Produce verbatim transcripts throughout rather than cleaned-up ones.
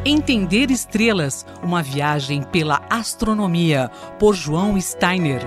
Entender estrelas, uma viagem pela astronomia, por João Steiner.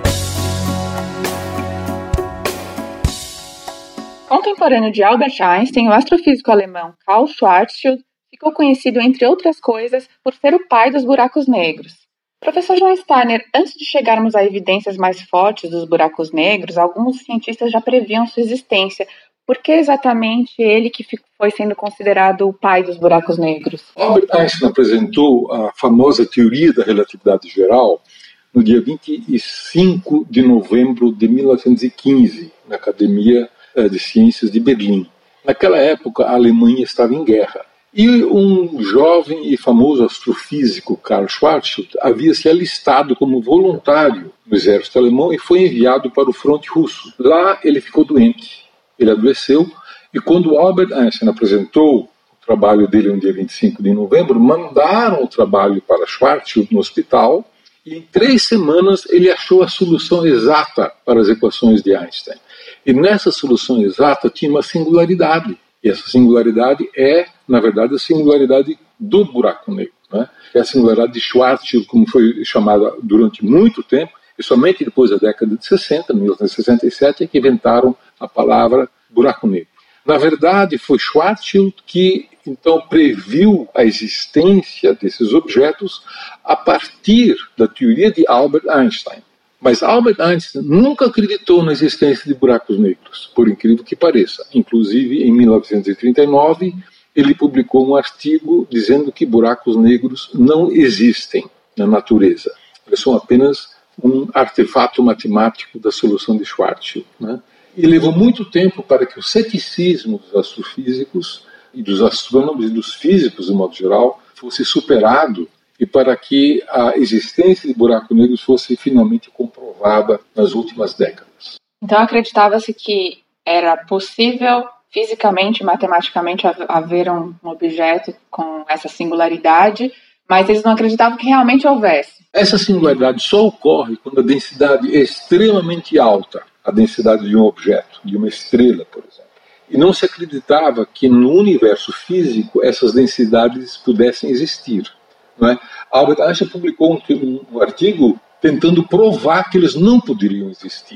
Contemporâneo de Albert Einstein, o astrofísico alemão Karl Schwarzschild ficou conhecido, entre outras coisas, por ser o pai dos buracos negros. Professor João Steiner, antes de chegarmos a evidências mais fortes dos buracos negros, alguns cientistas já previam sua existência. Por que exatamente ele que foi sendo considerado o pai dos buracos negros? Albert Einstein apresentou a famosa teoria da relatividade geral no dia vinte e cinco de novembro de mil novecentos e quinze, na Academia de Ciências de Berlim. Naquela época, a Alemanha estava em guerra. E um jovem e famoso astrofísico, Karl Schwarzschild, havia se alistado como voluntário no exército alemão e foi enviado para o fronte russo. Lá ele ficou doente, ele adoeceu, e quando Albert Einstein apresentou o trabalho dele no dia vinte e cinco de novembro, mandaram o trabalho para Schwarzschild no hospital, e em três semanas ele achou a solução exata para as equações de Einstein. E nessa solução exata tinha uma singularidade. E essa singularidade é, na verdade, a singularidade do buraco negro, né? É a singularidade de Schwarzschild, como foi chamada durante muito tempo, e somente depois da década de sessenta, mil novecentos e sessenta e sete, é que inventaram a palavra buraco negro. Na verdade, foi Schwarzschild que, então, previu a existência desses objetos a partir da teoria de Albert Einstein. Mas Albert Einstein nunca acreditou na existência de buracos negros, por incrível que pareça. Inclusive, em mil novecentos e trinta e nove, ele publicou um artigo dizendo que buracos negros não existem na natureza. Eles são apenas um artefato matemático da solução de Schwarzschild, né? E levou muito tempo para que o ceticismo dos astrofísicos e dos astrônomos e dos físicos, de modo geral, fosse superado e para que a existência de buracos negros fosse finalmente comprovada nas últimas décadas. Então acreditava-se que era possível fisicamente, matematicamente, haver um objeto com essa singularidade, mas eles não acreditavam que realmente houvesse. Essa singularidade só ocorre quando a densidade é extremamente alta, a densidade de um objeto, de uma estrela, por exemplo. E não se acreditava que no universo físico essas densidades pudessem existir. Não é? Albert Einstein publicou um, um artigo tentando provar que eles não poderiam existir.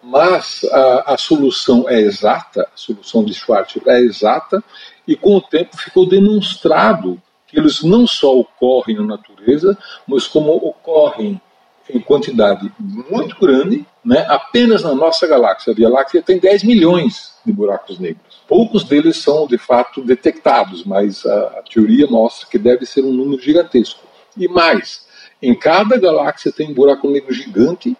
Mas a, a solução é exata, a solução de Schwarzschild é exata, e com o tempo ficou demonstrado que eles não só ocorrem na natureza, mas como ocorrem em quantidade muito grande, né, apenas na nossa galáxia. A Via Láctea tem dez milhões de buracos negros. Poucos deles são, de fato, detectados, mas a, a teoria mostra que deve ser um número gigantesco. E mais, em cada galáxia tem um buraco negro gigante,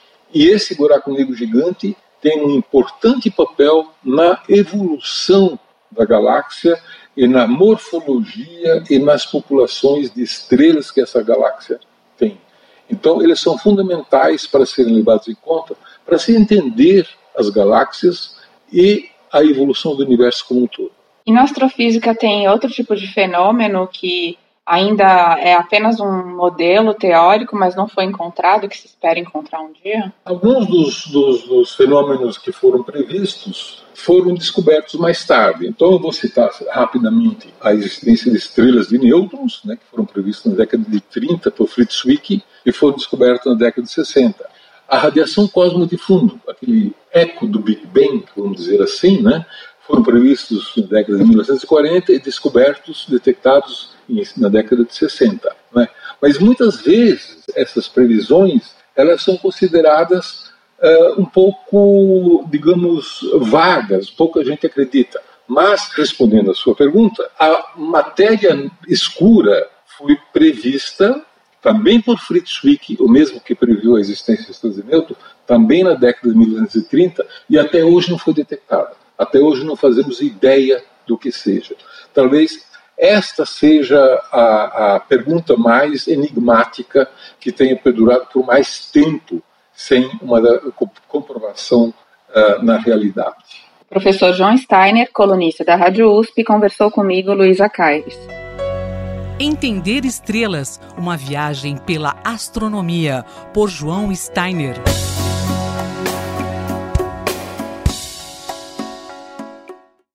e esse buraco negro gigante tem um importante papel na evolução da galáxia e na morfologia e nas populações de estrelas que essa galáxia tem. Então, eles são fundamentais para serem levados em conta, para se entender as galáxias e a evolução do universo como um todo. E na astrofísica tem outro tipo de fenômeno que ainda é apenas um modelo teórico, mas não foi encontrado, que se espera encontrar um dia? Alguns dos, dos, dos fenômenos que foram previstos foram descobertos mais tarde. Então eu vou citar rapidamente a existência de estrelas de nêutrons, né, que foram previstas na década de trinta por Fritz Zwicky e foram descobertas na década de sessenta. A radiação cósmica de fundo, aquele eco do Big Bang, vamos dizer assim, né, foram previstos na década de mil novecentos e quarenta e descobertos, detectados na década de sessenta. Né? Mas muitas vezes essas previsões elas são consideradas uh, um pouco, digamos, vagas, pouca gente acredita. Mas, respondendo à sua pergunta, a matéria escura foi prevista também por Fritz Zwicky, o mesmo que previu a existência de estrelas de nêutrons, também na década de mil novecentos e trinta, e até hoje não foi detectada. Até hoje não fazemos ideia do que seja. Talvez esta seja a, a pergunta mais enigmática que tenha perdurado por mais tempo sem uma comprovação uh, na realidade. O professor João Steiner, colunista da Rádio U S P, conversou comigo, Luísa Caires. Entender estrelas, uma viagem pela astronomia, por João Steiner.